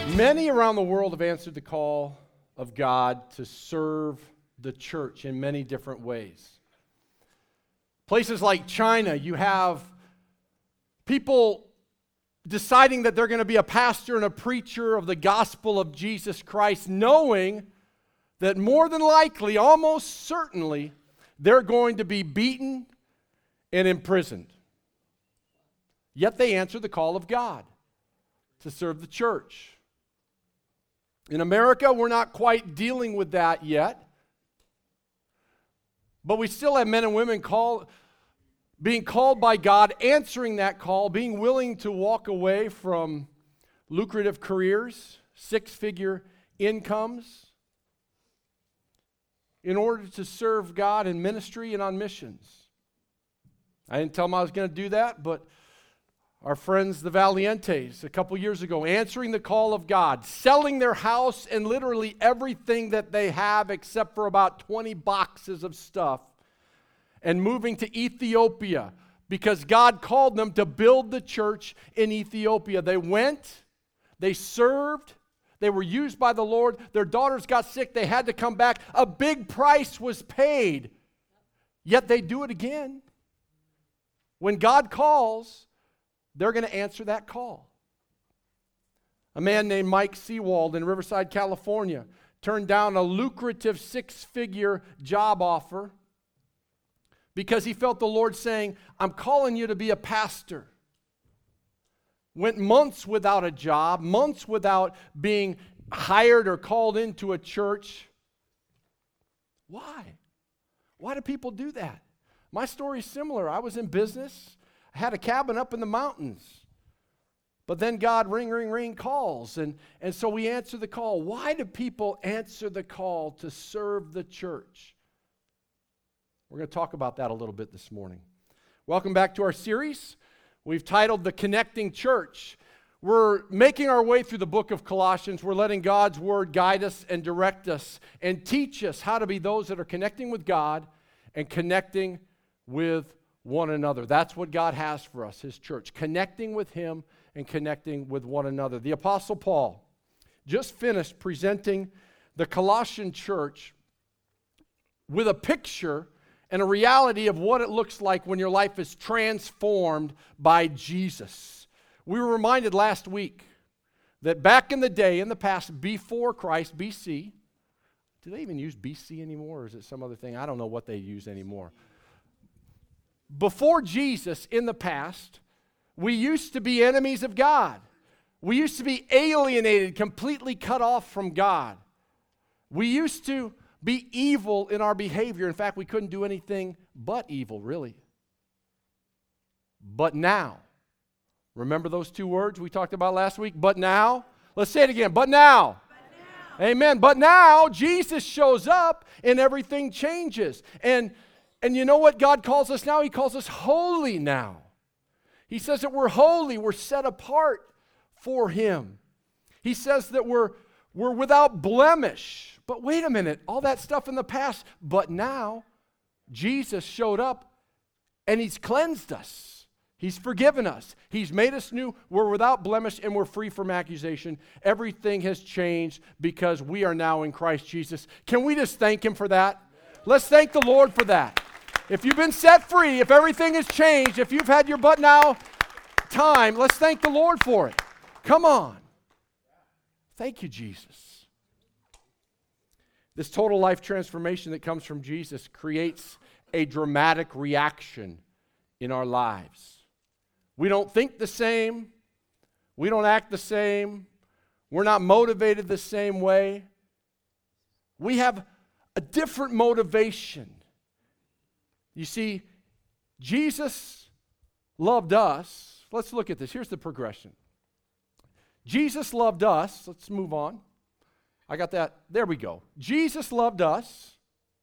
Many around the world have answered the call of God to serve the church in many different ways. Places like China, you have people deciding that they're going to be a pastor and a preacher of the gospel of Jesus Christ, knowing that more than likely, almost certainly, they're going to be beaten and imprisoned. Yet they answer the call of God to serve the church. In America, we're not quite dealing with that yet. But we still have men and women being called by God, answering that call, being willing to walk away from lucrative careers, six-figure incomes, in order to serve God in ministry and on missions. I didn't tell them I was going to do that, but our friends, the Valientes, a couple years ago, answering the call of God, selling their house and literally everything that they have except for about 20 boxes of stuff, and moving to Ethiopia because God called them to build the church in Ethiopia. They went, they served, they were used by the Lord. Their daughters got sick, they had to come back. A big price was paid, yet they do it again. When God calls, they're going to answer that call. A man named Mike Seawald in Riverside, California, turned down a lucrative six-figure job offer because he felt the Lord saying, I'm calling you to be a pastor. Went months without a job, months without being hired or called into a church. Why? Why do people do that? My story is similar. I was in business. I had a cabin up in the mountains. But then God, ring, ring, ring, calls. And so we answer the call. Why do people answer the call to serve the church? We're going to talk about that a little bit this morning. Welcome back to our series. We've titled The Connecting Church. We're making our way through the book of Colossians. We're letting God's word guide us and direct us and teach us how to be those that are connecting with God and connecting with one another. That's what God has for us, His church, connecting with Him and connecting with one another. The Apostle Paul just finished presenting the Colossian church with a picture and a reality of what it looks like when your life is transformed by Jesus. We were reminded last week that back in the day, in the past, before Christ, BC, do they even use BC anymore, or is it some other thing? I don't know what they use anymore. Before Jesus, in the past, we used to be enemies of God. We used to be alienated, completely cut off from God. We used to be evil in our behavior. In fact, we couldn't do anything but evil, really. But now, remember those two words we talked about last week? But now? Let's say it again. But now. Amen. But now, Jesus shows up and everything changes. And you know what God calls us now? He calls us holy now. He says that we're holy, we're set apart for Him. He says that we're without blemish. But wait a minute, all that stuff in the past, but now Jesus showed up and He's cleansed us. He's forgiven us. He's made us new. We're without blemish and we're free from accusation. Everything has changed because we are now in Christ Jesus. Can we just thank Him for that? Let's thank the Lord for that. If you've been set free, if everything has changed, if you've had your but now time, let's thank the Lord for it. Come on. Thank you, Jesus. This total life transformation that comes from Jesus creates a dramatic reaction in our lives. We don't think the same. We don't act the same. We're not motivated the same way. We have a different motivation. You see, Jesus loved us. Let's look at this. Here's the progression. Jesus loved us. Let's move on. I got that. There we go. Jesus loved us.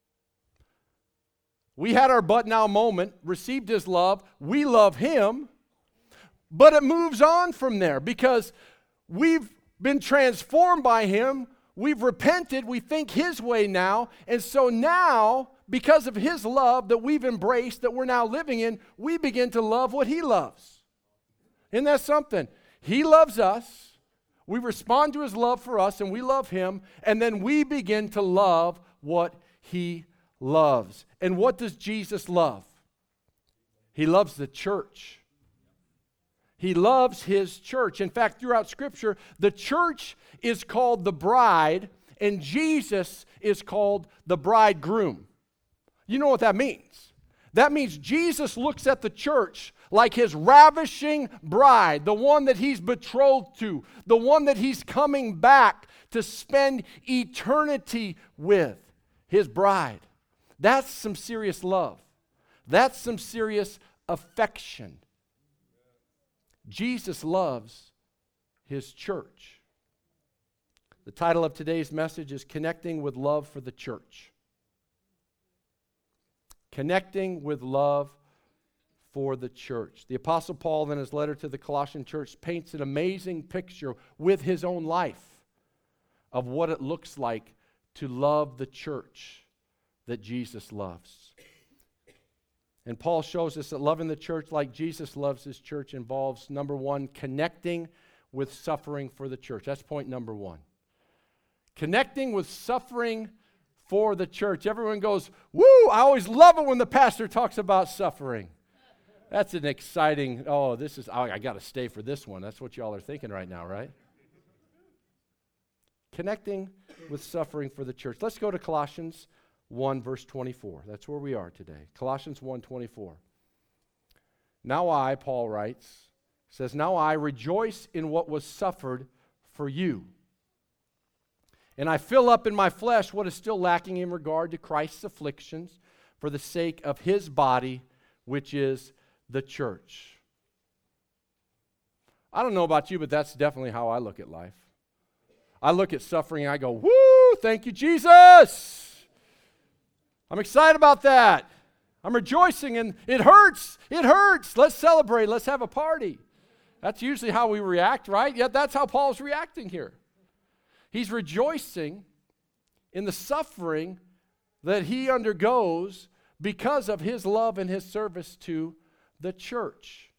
We had our but now moment, received His love. We love Him. But it moves on from there because we've been transformed by Him. We've repented. We think His way now. And so now, because of His love that we've embraced, that we're now living in, we begin to love what He loves. Isn't that something? He loves us. We respond to his love for us, and we love him, and then we begin to love what he loves. And what does Jesus love? He loves the church. He loves his church. In fact, throughout Scripture, the church is called the bride, and Jesus is called the bridegroom. You know what that means? That means Jesus looks at the church like his ravishing bride, the one that he's betrothed to, the one that he's coming back to spend eternity with, his bride. That's some serious love. That's some serious affection. Jesus loves his church. The title of today's message is Connecting with Love for the Church. Connecting with love for the church. The Apostle Paul, in his letter to the Colossian church, paints an amazing picture with his own life of what it looks like to love the church that Jesus loves. And Paul shows us that loving the church like Jesus loves his church involves, number one, connecting with suffering for the church. That's point number one. Connecting with suffering for the church. Everyone goes, woo, I always love it when the pastor talks about suffering. That's an exciting, I got to stay for this one. That's what y'all are thinking right now, right? Connecting with suffering for the church. Let's go to Colossians 1, verse 24. That's where we are today. Colossians 1:24. Now I, Paul writes, says, now I rejoice in what was suffered for you. And I fill up in my flesh what is still lacking in regard to Christ's afflictions for the sake of his body, which is the church. I don't know about you, but that's definitely how I look at life. I look at suffering and I go, woo, thank you, Jesus. I'm excited about that. I'm rejoicing, and it hurts. It hurts. Let's celebrate. Let's have a party. That's usually how we react, right? Yet that's how Paul's reacting here. He's rejoicing in the suffering that he undergoes because of his love and his service to the church.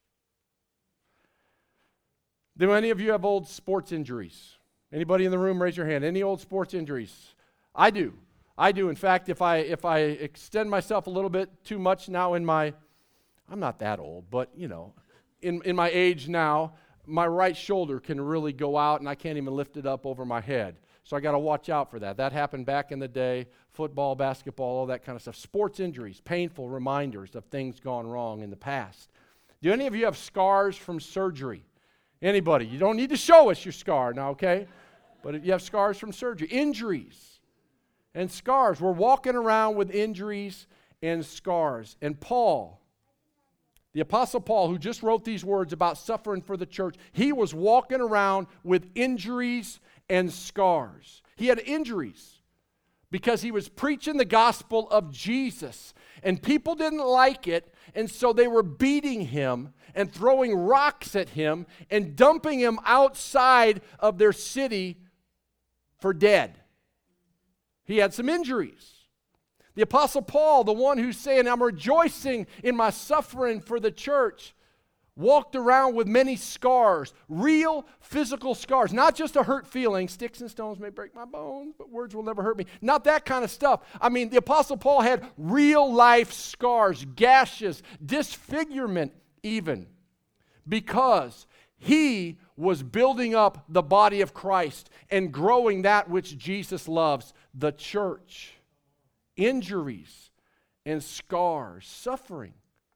Do any of you have old sports injuries? Anybody in the room, raise your hand. Any old sports injuries? I do. In fact, if I extend myself a little bit too much now I'm not that old, but in my age now, my right shoulder can really go out and I can't even lift it up over my head. So I got to watch out for that. That happened back in the day, football, basketball, all that kind of stuff. Sports injuries, painful reminders of things gone wrong in the past. Do any of you have scars from surgery? Anybody? You don't need to show us your scar now, okay? But if you have scars from surgery, injuries and scars. We're walking around with injuries and scars. And Paul, the Apostle Paul, who just wrote these words about suffering for the church, he was walking around with injuries and scars. He had injuries because he was preaching the gospel of Jesus. And people didn't like it, and so they were beating him and throwing rocks at him and dumping him outside of their city for dead. He had some injuries. The Apostle Paul, the one who's saying, I'm rejoicing in my suffering for the church, walked around with many scars, real physical scars, not just a hurt feeling, sticks and stones may break my bones, but words will never hurt me. Not that kind of stuff. I mean, the Apostle Paul had real life scars, gashes, disfigurement even, because he was building up the body of Christ and growing that which Jesus loves, the church. Injuries and scars, suffering.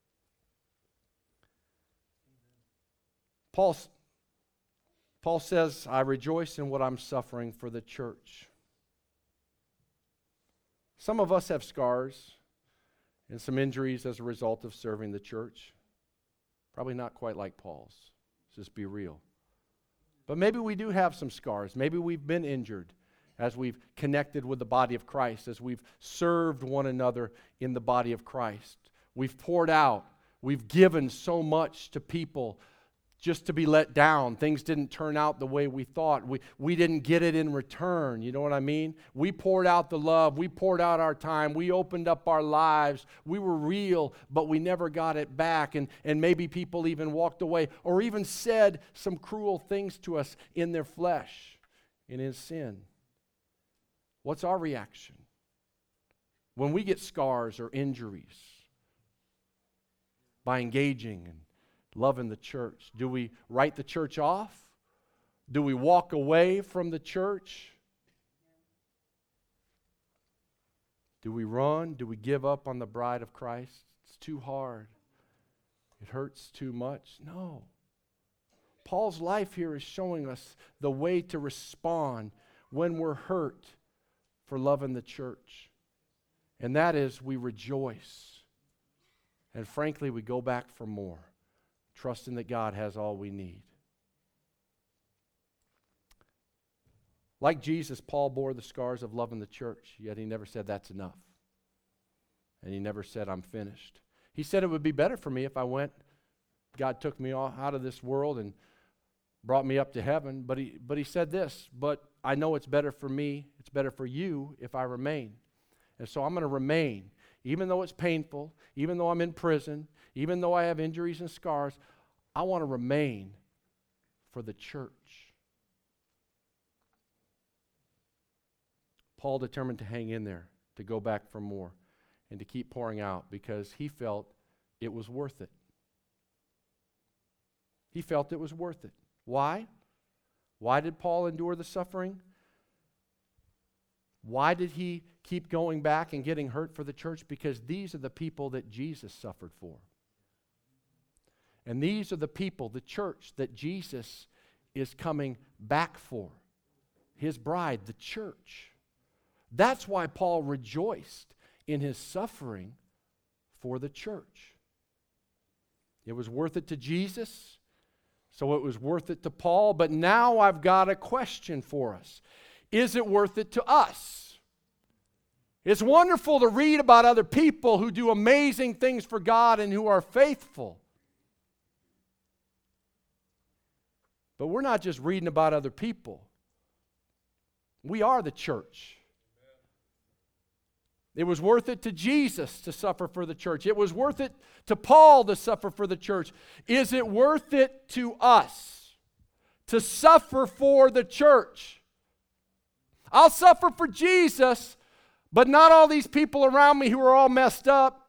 Paul says, I rejoice in what I'm suffering for the church. Some of us have scars and some injuries as a result of serving the church. Probably not quite like Paul's. Let's just be real. But maybe we do have some scars. Maybe we've been injured as we've connected with the body of Christ, as we've served one another in the body of Christ. We've poured out. We've given so much to people just to be let down. Things didn't turn out the way we thought. We didn't get it in return. You know what I mean? We poured out the love. We poured out our time. We opened up our lives. We were real, but we never got it back. And maybe people even walked away or even said some cruel things to us in their flesh and in sin. What's our reaction when we get scars or injuries by engaging and loving the church? Do we write the church off? Do we walk away from the church? Do we run? Do we give up on the bride of Christ? It's too hard. It hurts too much. No. Paul's life here is showing us the way to respond when we're hurt for loving the church. And that is we rejoice. And frankly, we go back for more, trusting that God has all we need. Like Jesus, Paul bore the scars of loving the church, yet he never said that's enough. And he never said, I'm finished. He said it would be better for me if I went, God took me out of this world and brought me up to heaven. But he said this, but I know it's better for me, it's better for you if I remain. And so I'm going to remain. Even though it's painful, even though I'm in prison, even though I have injuries and scars, I want to remain for the church. Paul determined to hang in there, to go back for more, and to keep pouring out because he felt it was worth it. He felt it was worth it. Why? Why did Paul endure the suffering? Why did he keep going back and getting hurt for the church? Because these are the people that Jesus suffered for. And these are the people, the church, that Jesus is coming back for. His bride, the church. That's why Paul rejoiced in his suffering for the church. It was worth it to Jesus, so it was worth it to Paul. But now I've got a question for us. Is it worth it to us? It's wonderful to read about other people who do amazing things for God and who are faithful. But we're not just reading about other people. We are the church. It was worth it to Jesus to suffer for the church. It was worth it to Paul to suffer for the church. Is it worth it to us to suffer for the church? I'll suffer for Jesus, but not all these people around me who are all messed up,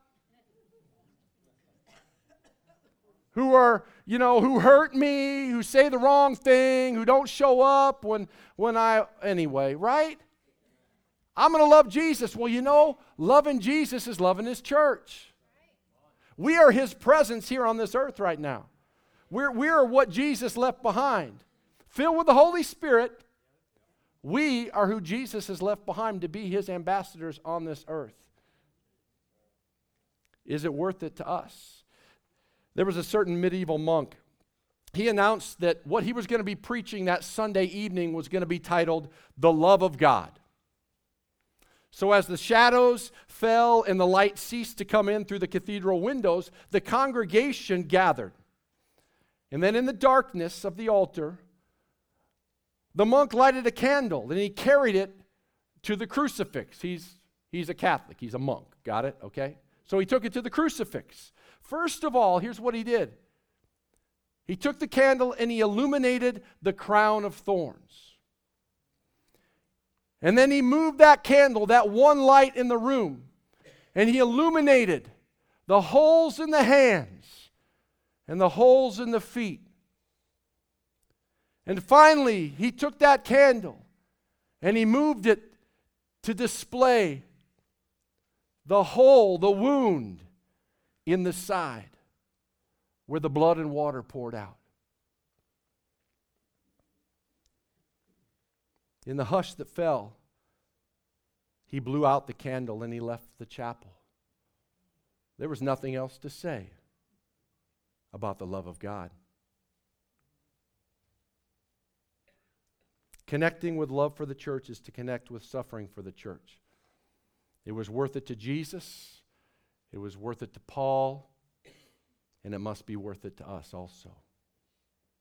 who are, who hurt me, who say the wrong thing, who don't show up anyway, right? I'm going to love Jesus. Well, loving Jesus is loving His church. We are His presence here on this earth right now. We are what Jesus left behind. Filled with the Holy Spirit, we are who Jesus has left behind to be His ambassadors on this earth. Is it worth it to us? There was a certain medieval monk. He announced that what he was going to be preaching that Sunday evening was going to be titled, The Love of God. So as the shadows fell and the light ceased to come in through the cathedral windows, the congregation gathered. And then in the darkness of the altar, the monk lighted a candle and he carried it to the crucifix. He's a Catholic. He's a monk. Got it? Okay? So he took it to the crucifix. First of all, here's what he did. He took the candle and he illuminated the crown of thorns. And then he moved that candle, that one light in the room, and he illuminated the holes in the hands and the holes in the feet. And finally, he took that candle and he moved it to display the hole, the wound in the side where the blood and water poured out. In the hush that fell, he blew out the candle and he left the chapel. There was nothing else to say about the love of God. Connecting with love for the church is to connect with suffering for the church. It was worth it to Jesus, it was worth it to Paul, and it must be worth it to us also.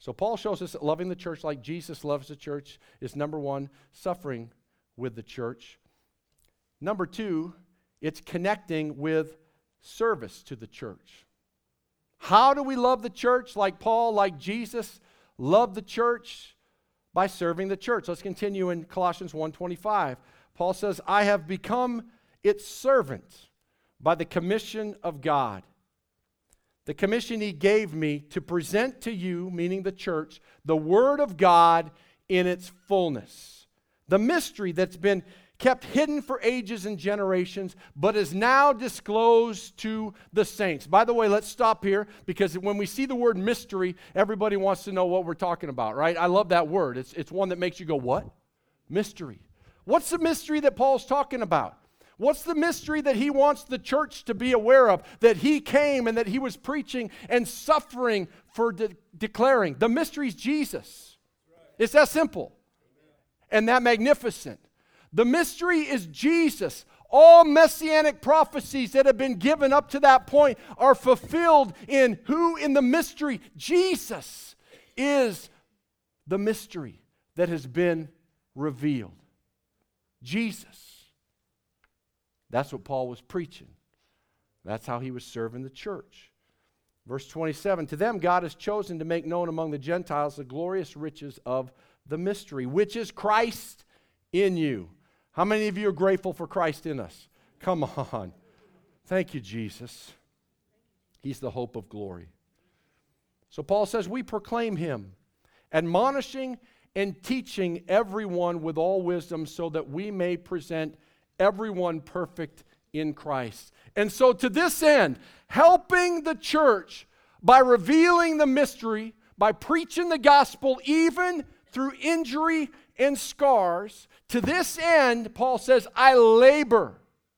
So Paul shows us that loving the church like Jesus loves the church is number one, suffering with the church. Number two, it's connecting with service to the church. How do we love the church like Paul, like Jesus loved the church? By serving the church. Let's continue in Colossians 1:25. Paul says, I have become its servant by the commission of God. The commission he gave me to present to you, meaning the church, the word of God in its fullness. The mystery that's been kept hidden for ages and generations, but is now disclosed to the saints. By the way, let's stop here, because when we see the word mystery, everybody wants to know what we're talking about, right? I love that word. It's one that makes you go, what? Mystery. What's the mystery that Paul's talking about? What's the mystery that he wants the church to be aware of? That he came and that he was preaching and suffering for declaring. The mystery is Jesus. It's that simple and that magnificent. The mystery is Jesus. All messianic prophecies that have been given up to that point are fulfilled in who? In the mystery. Jesus is the mystery that has been revealed. Jesus. That's what Paul was preaching. That's how he was serving the church. Verse 27, to them God has chosen to make known among the Gentiles the glorious riches of the mystery, which is Christ in you. How many of you are grateful for Christ in us? Come on. Thank you, Jesus. He's the hope of glory. So Paul says, we proclaim him, admonishing and teaching everyone with all wisdom, so that we may present everyone perfect in Christ. And so to this end, helping the church by revealing the mystery, by preaching the gospel even through injury and scars, to this end, Paul says, I labor.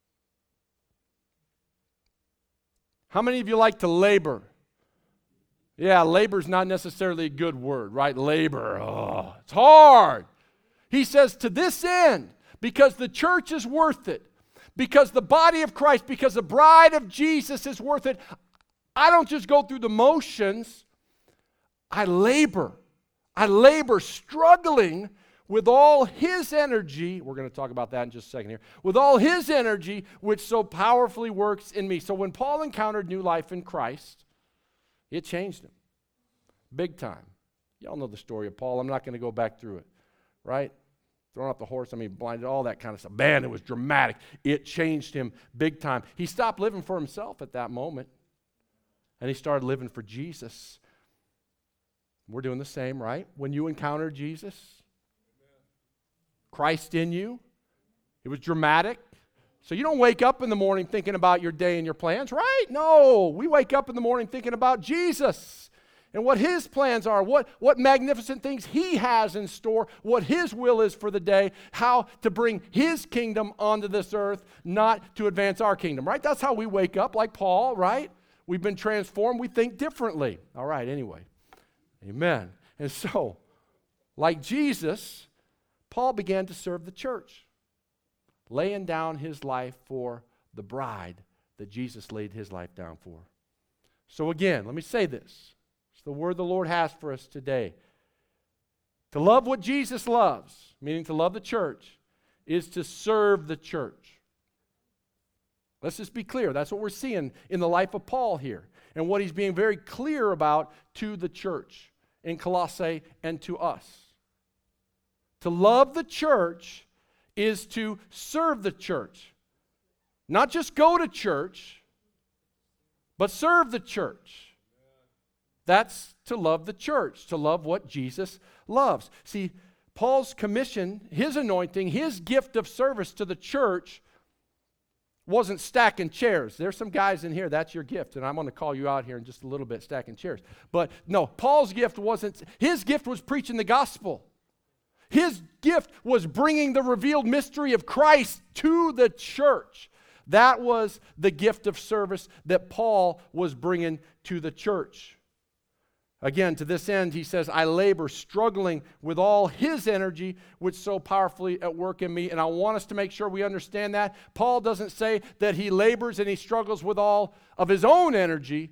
How many of you like to labor? Yeah, labor is not necessarily a good word, right? Labor, oh, it's hard. He says, to this end, because the church is worth it, because the body of Christ, because the bride of Jesus is worth it, I don't just go through the motions. I labor. I labor, struggling with all his energy. We're going to talk about that in just a second here. With all his energy, which so powerfully works in me. So when Paul encountered new life in Christ, it changed him. Big time. Y'all know the story of Paul. I'm not going to go back through it. Right? Throwing off the horse, blinded, all that kind of stuff. Man, it was dramatic. It changed him big time. He stopped living for himself at that moment. And he started living for Jesus. We're doing the same, right? When you encounter Jesus, Christ in you, it was dramatic. So you don't wake up in the morning thinking about your day and your plans, right? No, we wake up in the morning thinking about Jesus and what his plans are, what magnificent things he has in store, what his will is for the day, how to bring his kingdom onto this earth, not to advance our kingdom, right? That's how we wake up, like Paul, right? We've been transformed. We think differently. All right, anyway. Amen. And so, like Jesus, Paul began to serve the church, laying down his life for the bride that Jesus laid his life down for. So again, let me say this. It's the word the Lord has for us today. To love what Jesus loves, meaning to love the church, is to serve the church. Let's just be clear. That's what we're seeing in the life of Paul here, and what he's being very clear about to the church in Colossae and to us. To love the church is to serve the church. Not just go to church, but serve the church. That's to love the church, to love what Jesus loves. See, Paul's commission, his anointing, his gift of service to the church wasn't stacking chairs. There's some guys in here, that's your gift, and I'm going to call you out here in just a little bit, stacking chairs. But no, Paul's gift wasn't, his gift was preaching the gospel. His gift was bringing the revealed mystery of Christ to the church. That was the gift of service that Paul was bringing to the church. Again, to this end, he says, I labor, struggling with all his energy, which so powerfully at work in me. And I want us to make sure we understand that. Paul doesn't say that he labors and he struggles with all of his own energy.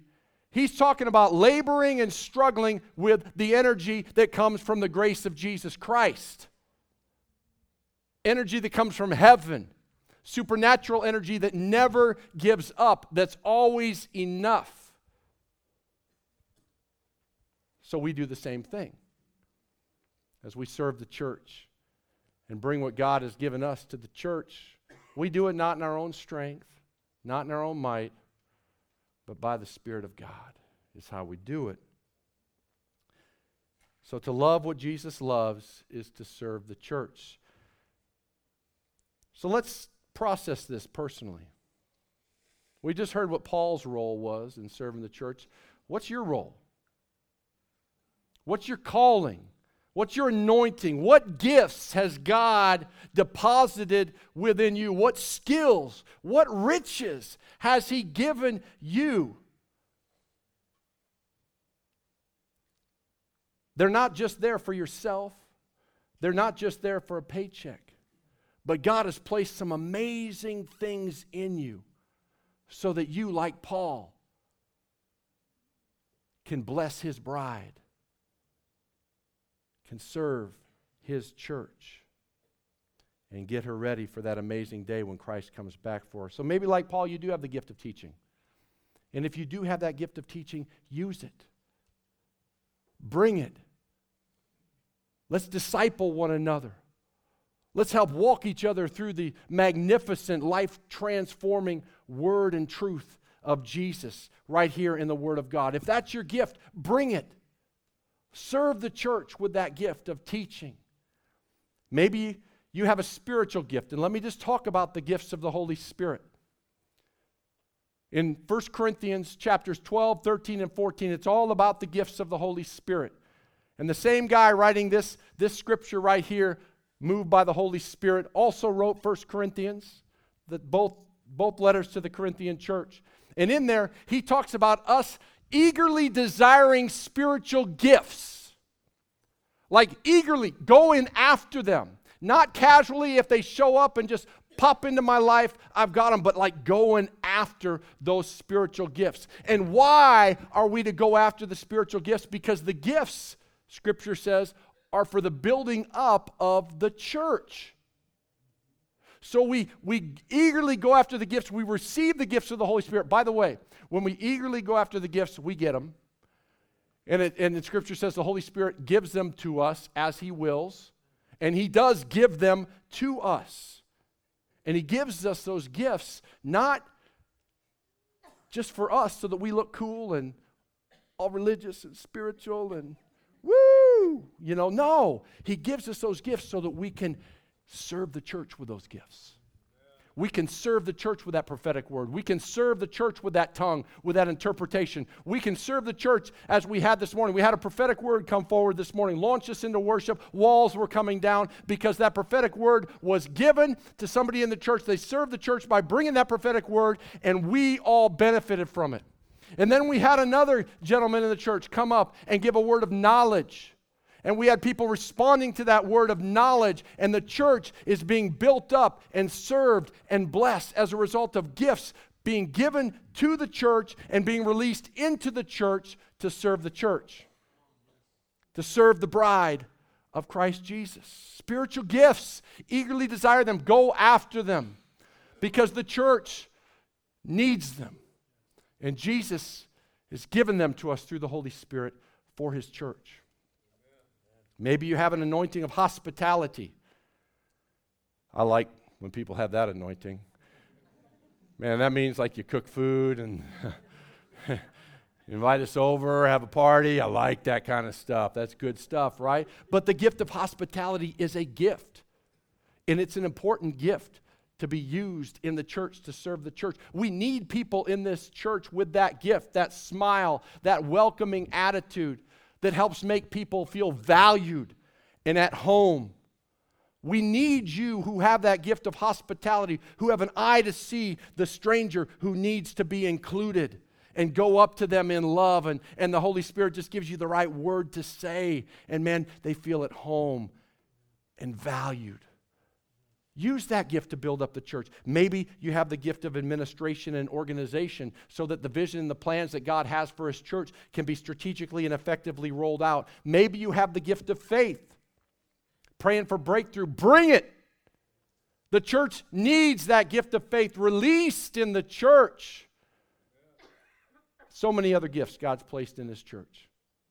He's talking about laboring and struggling with the energy that comes from the grace of Jesus Christ. Energy that comes from heaven. Supernatural energy that never gives up, that's always enough. So we do the same thing as we serve the church and bring what God has given us to the church. We do it not in our own strength, not in our own might, but by the Spirit of God is how we do it. So to love what Jesus loves is to serve the church. So let's process this personally. We just heard what Paul's role was in serving the church. What's your role? What's your calling? What's your anointing? What gifts has God deposited within you? What skills, what riches has He given you? They're not just there for yourself. They're not just there for a paycheck. But God has placed some amazing things in you so that you, like Paul, can bless His bride, can serve His church, and get her ready for that amazing day when Christ comes back for her. So maybe like Paul, you do have the gift of teaching. And if you do have that gift of teaching, use it. Bring it. Let's disciple one another. Let's help walk each other through the magnificent, life-transforming word and truth of Jesus right here in the Word of God. If that's your gift, bring it. Serve the church with that gift of teaching. Maybe you have a spiritual gift, and let me just talk about the gifts of the Holy Spirit. In 1 Corinthians chapters 12, 13, and 14, it's all about the gifts of the Holy Spirit. And the same guy writing this scripture right here, moved by the Holy Spirit, also wrote 1 Corinthians, both letters to the Corinthian church. And in there, he talks about us eagerly desiring spiritual gifts. Like eagerly going after them. Not casually if they show up and just pop into my life, I've got them, but like going after those spiritual gifts. And why are we to go after the spiritual gifts? Because the gifts, Scripture says, are for the building up of the church. So we eagerly go after the gifts. We receive the gifts of the Holy Spirit. By the way, when we eagerly go after the gifts, we get them. And the Scripture says the Holy Spirit gives them to us as He wills. And He does give them to us. And He gives us those gifts not just for us so that we look cool and all religious and spiritual and woo, no. He gives us those gifts so that we can serve the church with those gifts. We can serve the church with that prophetic word. We can serve the church with that tongue, with that interpretation. We can serve the church as we had this morning. We had a prophetic word come forward this morning, launch us into worship. Walls were coming down because that prophetic word was given to somebody in the church. They served the church by bringing that prophetic word, and we all benefited from it. And then we had another gentleman in the church come up and give a word of knowledge. And we had people responding to that word of knowledge. And the church is being built up and served and blessed as a result of gifts being given to the church and being released into the church to serve the church. To serve the bride of Christ Jesus. Spiritual gifts, eagerly desire them, go after them. Because the church needs them. And Jesus has given them to us through the Holy Spirit for His church. Maybe you have an anointing of hospitality. I like when people have that anointing. Man, that means like you cook food and invite us over, have a party. I like that kind of stuff. That's good stuff, right? But the gift of hospitality is a gift. And it's an important gift to be used in the church to serve the church. We need people in this church with that gift, that smile, that welcoming attitude that helps make people feel valued and at home. We need you who have that gift of hospitality, who have an eye to see the stranger who needs to be included and go up to them in love, and the Holy Spirit just gives you the right word to say, and man, they feel at home and valued. Use that gift to build up the church. Maybe you have the gift of administration and organization so that the vision and the plans that God has for His church can be strategically and effectively rolled out. Maybe you have the gift of faith, praying for breakthrough. Bring it. The church needs that gift of faith released in the church. So many other gifts God's placed in His church.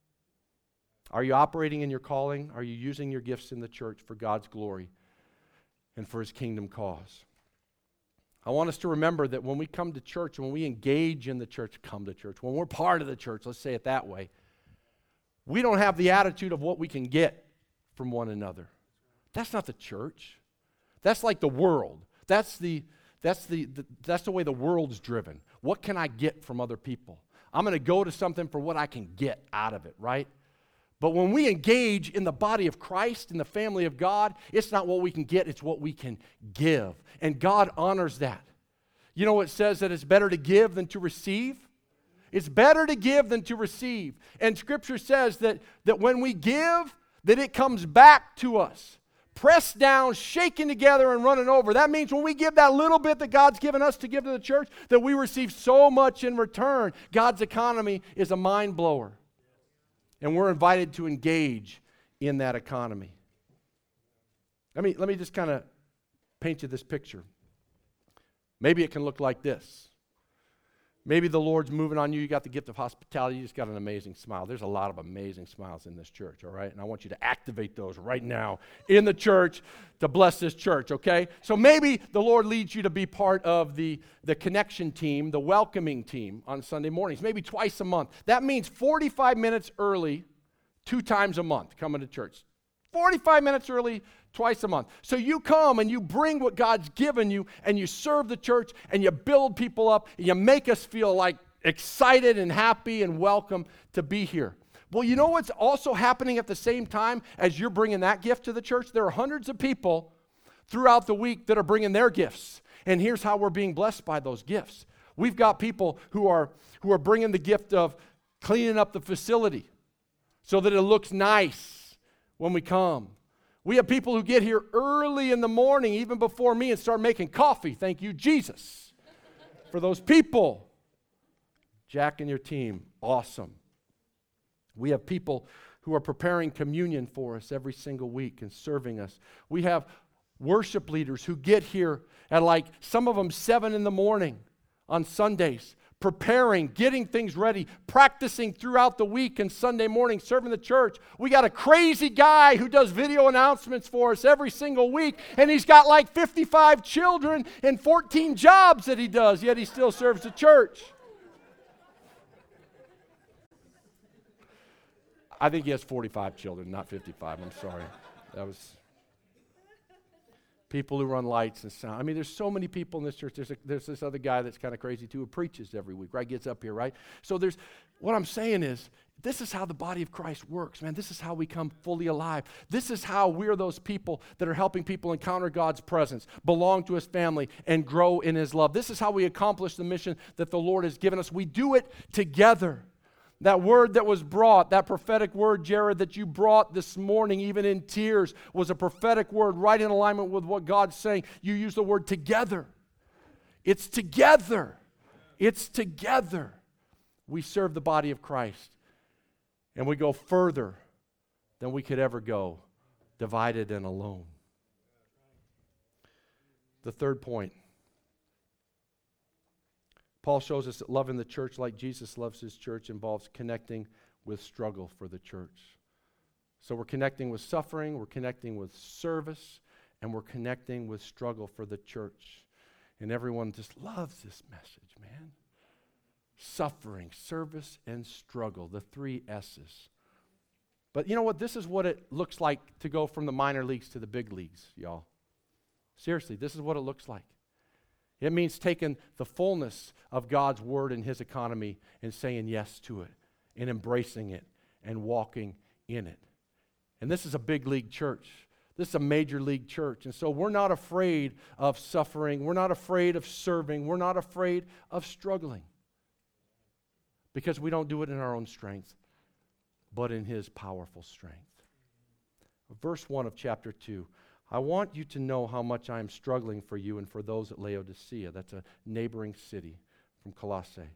Are you operating in your calling? Are you using your gifts in the church for God's glory and for His kingdom cause? I want us to remember that when we come to church, when we engage in the church, when we're part of the church, let's say it that way, we don't have the attitude of what we can get from one another. That's not the church. That's like the world. That's the way the world's driven. What can I get from other people? I'm going to go to something for what I can get out of it, right? But when we engage in the body of Christ, in the family of God, it's not what we can get, it's what we can give. And God honors that. You know, it says that it's better to give than to receive. It's better to give than to receive. And Scripture says that when we give, that it comes back to us. Pressed down, shaken together, and running over. That means when we give that little bit that God's given us to give to the church, that we receive so much in return. God's economy is a mind blower. And we're invited to engage in that economy. Let me just kind of paint you this picture. Maybe it can look like this. Maybe the Lord's moving on you. You got the gift of hospitality. You just got an amazing smile. There's a lot of amazing smiles in this church, all right? And I want you to activate those right now in the church to bless this church, okay? So maybe the Lord leads you to be part of the connection team, the welcoming team on Sunday mornings, maybe twice a month. That means 45 minutes early, 2 times a month coming to church. 45 minutes early, twice a month. So you come and you bring what God's given you and you serve the church and you build people up and you make us feel like excited and happy and welcome to be here. Well, you know what's also happening at the same time as you're bringing that gift to the church? There are hundreds of people throughout the week that are bringing their gifts. And here's how we're being blessed by those gifts. We've got people who are bringing the gift of cleaning up the facility so that it looks nice when we come. We have people who get here early in the morning, even before me, and start making coffee. Thank you, Jesus, for those people. Jack and your team, awesome. We have people who are preparing communion for us every single week and serving us. We have worship leaders who get here at some of them 7 in the morning on Sundays, preparing, getting things ready, practicing throughout the week and Sunday morning, serving the church. We got a crazy guy who does video announcements for us every single week, and he's got 55 children and 14 jobs that he does, yet he still serves the church. I think he has 45 children, not 55. I'm sorry. That was people who run lights and sound. I mean, there's so many people in this church. There's this other guy that's kind of crazy too, who preaches every week, right? Gets up here, right? So what I'm saying is, this is how the body of Christ works, man. This is how we come fully alive. This is how we're those people that are helping people encounter God's presence, belong to His family, and grow in His love. This is how we accomplish the mission that the Lord has given us. We do it together. That word that was brought, that prophetic word, Jared, that you brought this morning, even in tears, was a prophetic word right in alignment with what God's saying. You use the word together. It's together. It's together. We serve the body of Christ. And we go further than we could ever go, divided and alone. The third point. Paul shows us that loving the church like Jesus loves His church involves connecting with struggle for the church. So we're connecting with suffering, we're connecting with service, and we're connecting with struggle for the church. And everyone just loves this message, man. Suffering, service, and struggle, the 3 S's. But you know what? This is what it looks like to go from the minor leagues to the big leagues, y'all. Seriously, this is what it looks like. It means taking the fullness of God's word and His economy and saying yes to it and embracing it and walking in it. And this is a big league church. This is a major league church. And so we're not afraid of suffering. We're not afraid of serving. We're not afraid of struggling. Because we don't do it in our own strength, but in His powerful strength. Verse 1 of chapter 2. I want you to know how much I am struggling for you and for those at Laodicea. That's a neighboring city from Colossae.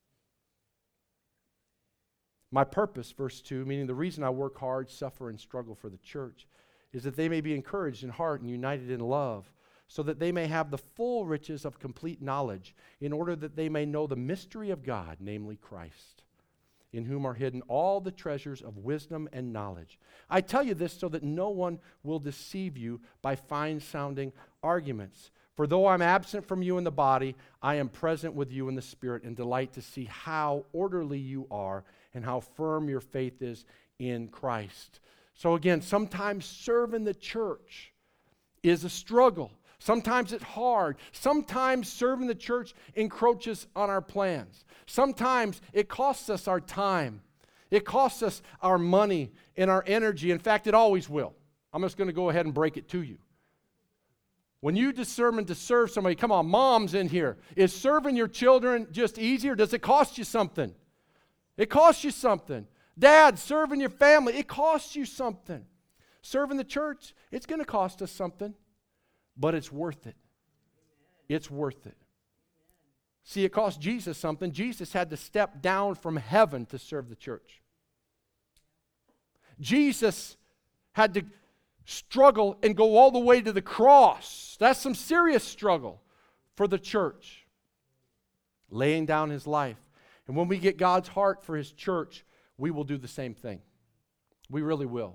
My purpose, verse 2, meaning the reason I work hard, suffer, and struggle for the church, is that they may be encouraged in heart and united in love, so that they may have the full riches of complete knowledge, in order that they may know the mystery of God, namely Christ, in whom are hidden all the treasures of wisdom and knowledge. I tell you this so that no one will deceive you by fine-sounding arguments. For though I'm absent from you in the body, I am present with you in the spirit, and delight to see how orderly you are and how firm your faith is in Christ. So again, sometimes serving the church is a struggle. Sometimes it's hard. Sometimes serving the church encroaches on our plans. Sometimes it costs us our time. It costs us our money and our energy. In fact, it always will. I'm just going to go ahead and break it to you. When you determine to serve somebody, come on, moms in here, is serving your children just easier? Does it cost you something? It costs you something. Dad, serving your family, it costs you something. Serving the church, it's going to cost us something, but it's worth it. It's worth it. See, it cost Jesus something. Jesus had to step down from heaven to serve the church. Jesus had to struggle and go all the way to the cross. That's some serious struggle for the church. Laying down his life. And when we get God's heart for his church, we will do the same thing. We really will.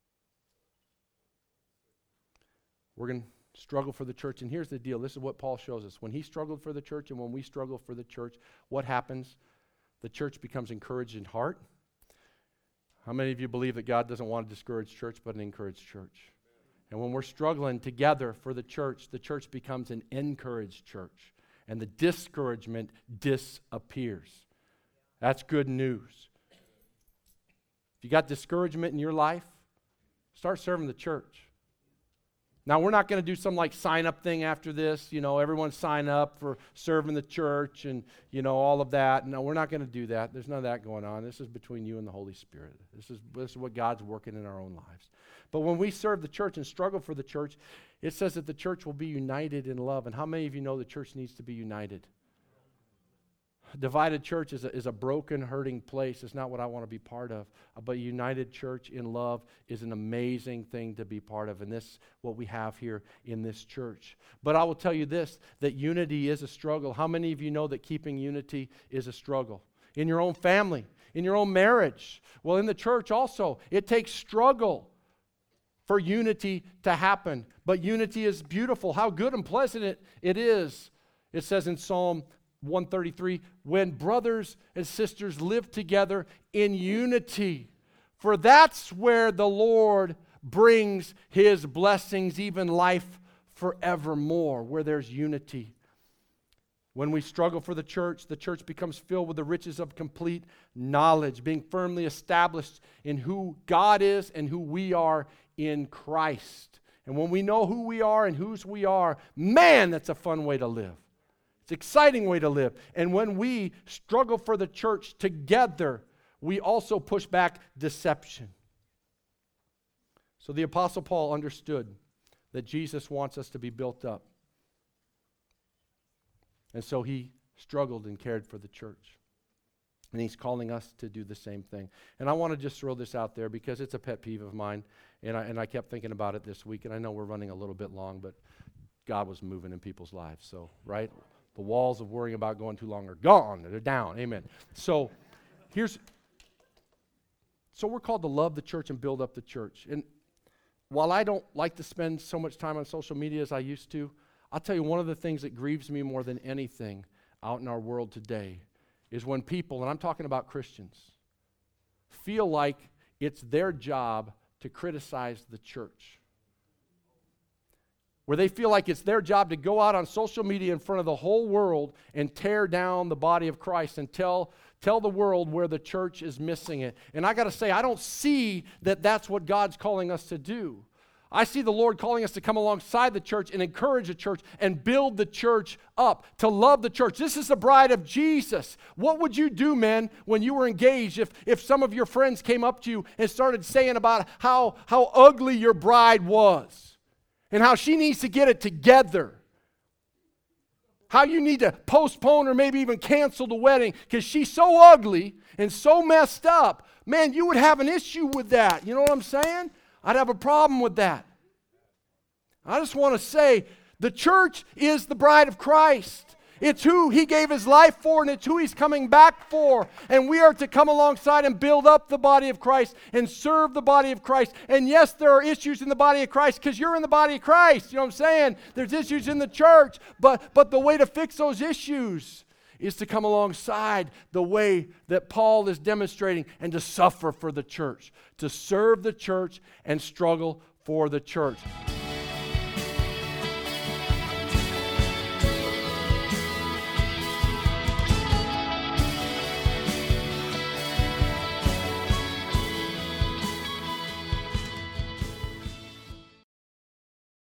We're going to struggle for the church. And here's the deal. This is what Paul shows us. When he struggled for the church and when we struggle for the church, what happens? The church becomes encouraged in heart. How many of you believe that God doesn't want a discouraged church, but an encouraged church? And when we're struggling together for the church becomes an encouraged church. And the discouragement disappears. That's good news. If you got discouragement in your life, start serving the church. Now, we're not going to do some like sign-up thing after this. Everyone sign up for serving the church and, all of that. No, we're not going to do that. There's none of that going on. This is between you and the Holy Spirit. This is what God's working in our own lives. But when we serve the church and struggle for the church, it says that the church will be united in love. And how many of you know the church needs to be united? A divided church is a broken, hurting place. It's not what I want to be part of. But a united church in love is an amazing thing to be part of. And this is what we have here in this church. But I will tell you this, that unity is a struggle. How many of you know that keeping unity is a struggle? In your own family, in your own marriage. Well, in the church also, it takes struggle for unity to happen. But unity is beautiful. How good and pleasant it is. It says in Psalm 133, when brothers and sisters live together in unity. For that's where the Lord brings his blessings, even life forevermore, where there's unity. When we struggle for the church becomes filled with the riches of complete knowledge, being firmly established in who God is and who we are in Christ. And when we know who we are and whose we are, man, that's a fun way to live. It's an exciting way to live. And when we struggle for the church together, we also push back deception. So the Apostle Paul understood that Jesus wants us to be built up. And so he struggled and cared for the church. And he's calling us to do the same thing. And I want to just throw this out there because it's a pet peeve of mine. And I kept thinking about it this week. And I know we're running a little bit long, but God was moving in people's lives. So, right? The walls of worrying about going too long are gone. They're down. Amen. So we're called to love the church and build up the church. And while I don't like to spend so much time on social media as I used to, I'll tell you one of the things that grieves me more than anything out in our world today is when people, and I'm talking about Christians, feel like it's their job to criticize the church. Where they feel like it's their job to go out on social media in front of the whole world and tear down the body of Christ and tell the world where the church is missing it. And I got to say, I don't see that that's what God's calling us to do. I see the Lord calling us to come alongside the church and encourage the church and build the church up, to love the church. This is the bride of Jesus. What would you do, men, when you were engaged if some of your friends came up to you and started saying about how ugly your bride was? and how she needs to get it together. How you need to postpone or maybe even cancel the wedding because she's so ugly and so messed up. Man, you would have an issue with that. You know what I'm saying? I'd have a problem with that. I just want to say the church is the bride of Christ. It's who He gave His life for, and it's who He's coming back for. And we are to come alongside and build up the body of Christ and serve the body of Christ. And yes, there are issues in the body of Christ because you're in the body of Christ. You know what I'm saying? There's issues in the church, but the way to fix those issues is to come alongside the way that Paul is demonstrating and to suffer for the church, to serve the church and struggle for the church.